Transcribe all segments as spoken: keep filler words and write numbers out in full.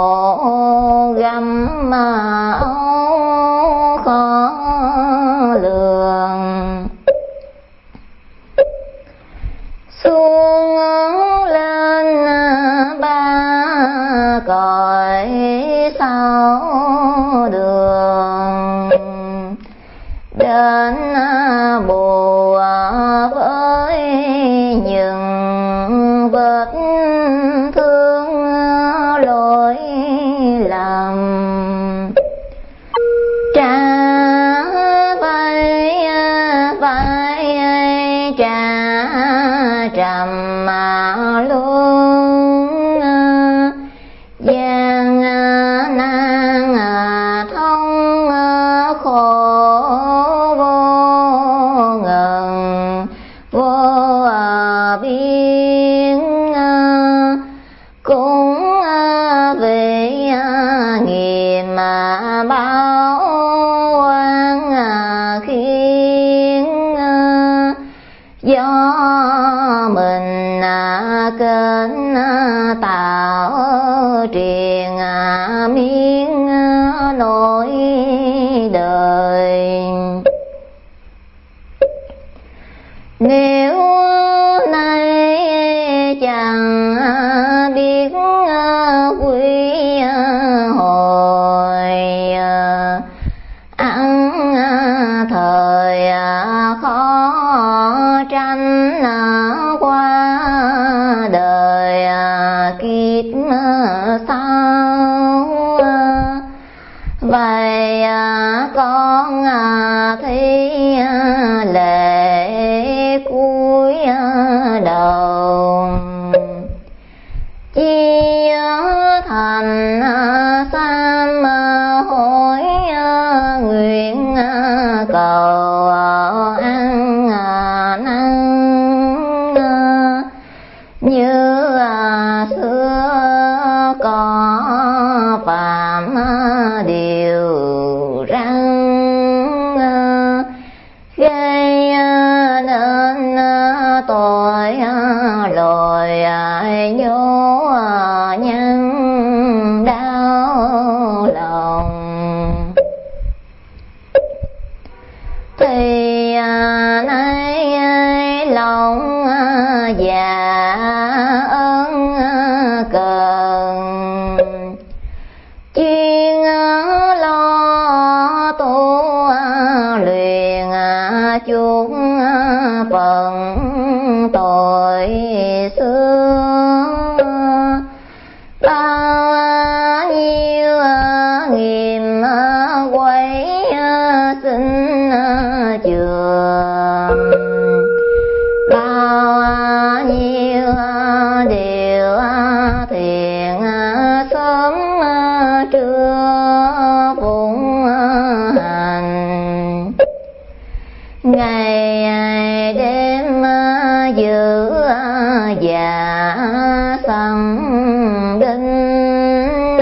khổ găm mà khó lường. Xuống lên ba cõi sáu đường, đến bùa với những vết thương lỗi lầm, trả vai vai trả trầm mà luôn, gian nan thông khổ vô ngần vô biên, cũng vì nghiệp báo oan khiến, do mình kênh tạo triền miên nỗi đời. Nếu nay chẳng biết quy hồi, ăn thời khó tranh qua đời kiếp sau. Vậy con thấy lệ cuối đầu, chi thành sám hối nguyện cầu ăn năn, như xưa có phạm điều răng, gây nên tội lỗi nhố nhân đau lòng. Thì nay lòng già ơn cần, chuyên lo tu luyện chuốc phần tội xưa. Bao nhiêu nghiệp quấy xin chừa, bao nhiêu điều thiện sớm trưa phụng hành, ngày đêm giữ dạ sẵn đinh,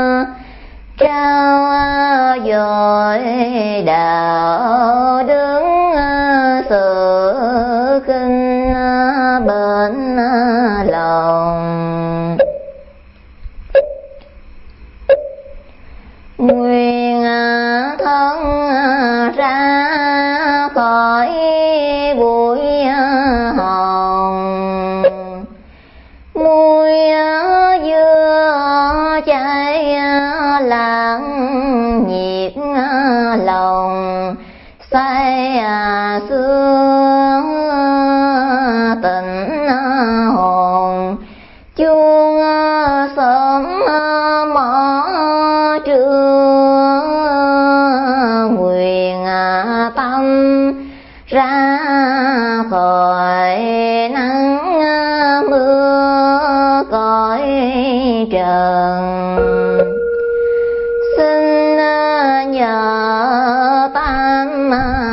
trao dồi đạo đức sự kinh bên lòng. Nguyên thân ra khỏi bụi hồng, muối dưa cháy lãng nhiệt lòng, say xương tình hồn, chuông sớm mõ trưa, nguyện tâm ra khỏi nắng mưa cõi trần. Xin nhờ tam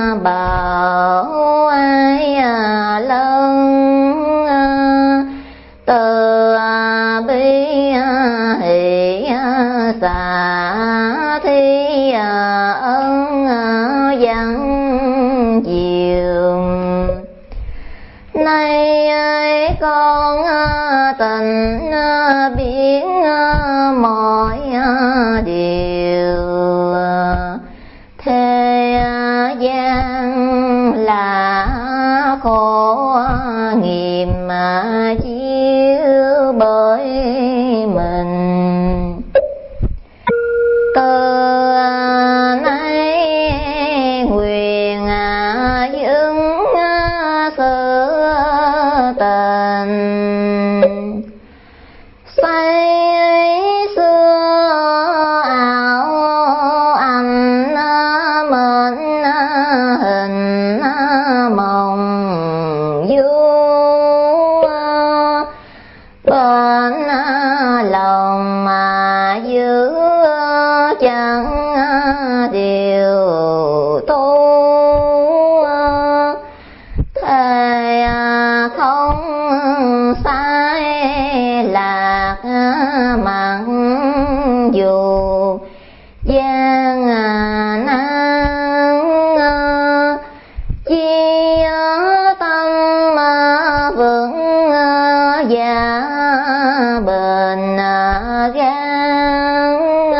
bảo ai lân, từ bi hỷ xả thi ân dặn chiều. Nay con tình biến mọi giữ chẳng điều tu, thề không sai lạc mặc dù gian nan, chi tâm vững dạ bền gan,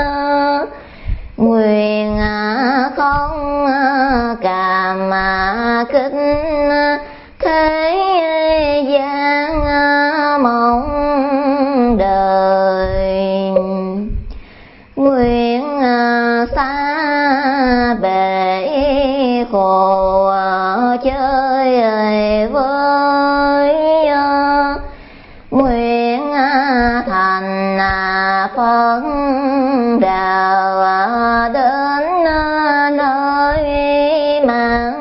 nguyện không cảm kích thế gian mong đời, nguyện xa bể khổ chơi với, nguyện thành phấn đạo đến nơi mãn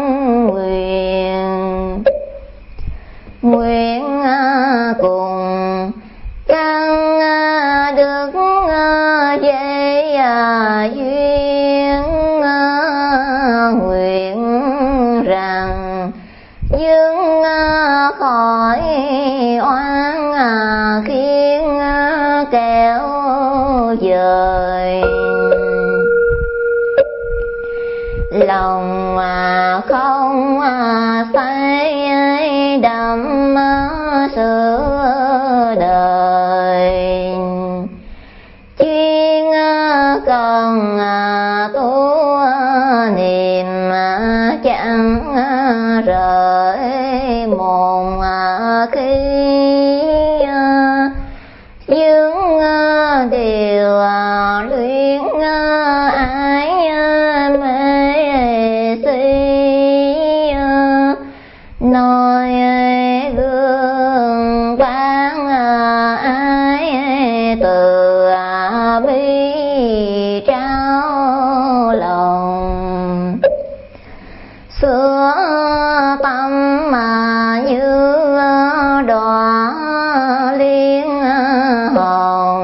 nguyện, nguyện cùng căn đức dễ duyên, nguyện rằng dưng khỏi oan khiến kéo dời, lòng không say đắm sửa đời, chuyên cần tu niệm chẳng rời mồn khi, những điều luyến ái mê si, nói gương bán ái từ bi trao lòng, sửa tâm mà như đóa liên hồng,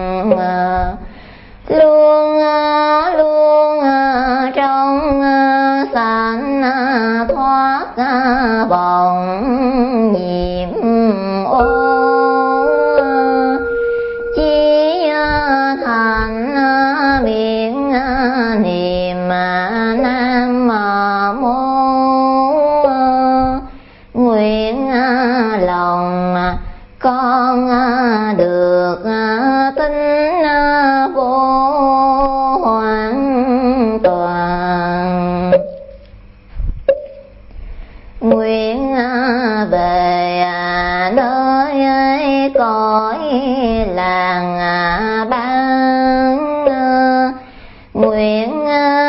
luôn luôn trong sanh thoát vọng nhiệm ô, chỉ thành miệng niệm nam mô, nguyện lòng con được tin vô hoàn toàn, nguyện về nơi cõi làng ban, nguyện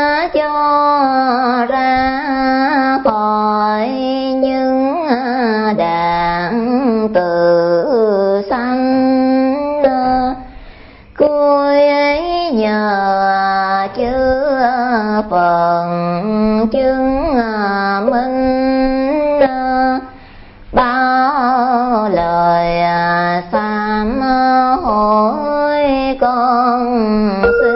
cho ra khỏi những đàn tự sanh, cuối ấy nhờ chư phần chứng minh, bao lời sám hối con